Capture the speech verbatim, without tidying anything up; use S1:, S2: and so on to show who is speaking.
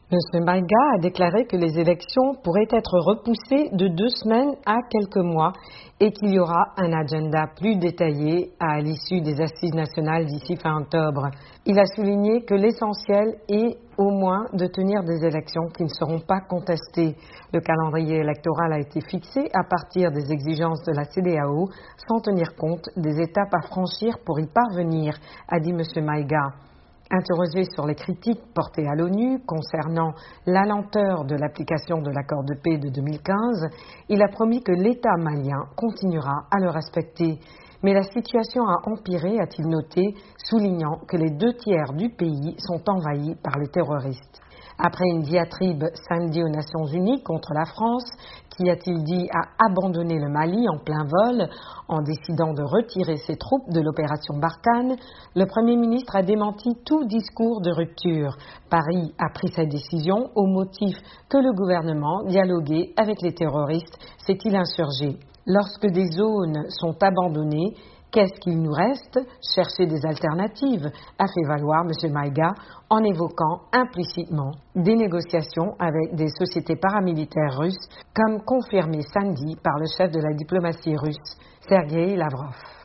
S1: M. Maïga a déclaré que les élections pourraient être repoussées de deux semaines à quelques mois et qu'il y aura un agenda plus détaillé à l'issue des assises nationales d'ici fin octobre. Il a souligné que l'essentiel est au moins de tenir des élections qui ne seront pas contestées. Le calendrier électoral a été fixé à partir des exigences de la C E D E A O sans tenir compte des étapes à franchir pour y parvenir, a dit M. Maïga. Interrogé sur les critiques portées à l'ONU concernant la lenteur de l'application de l'accord de paix de deux mille quinze, il a promis que l'État malien continuera à le respecter. Mais la situation a empiré, a-t-il noté, soulignant que les deux tiers du pays sont envahis par les terroristes. Après une diatribe samedi aux Nations Unies contre la France, qui, a-t-il dit, a abandonné le Mali en plein vol en décidant de retirer ses troupes de l'opération Barkhane, le Premier ministre a démenti tout discours de rupture. Paris a pris sa décision au motif que le gouvernement dialoguait avec les terroristes, s'est-il insurgé. Lorsque des zones sont abandonnées, qu'est-ce qu'il nous reste? Chercher des alternatives, a fait valoir M. Maïga en évoquant implicitement des négociations avec des sociétés paramilitaires russes, comme confirmé samedi par le chef de la diplomatie russe, Sergueï Lavrov.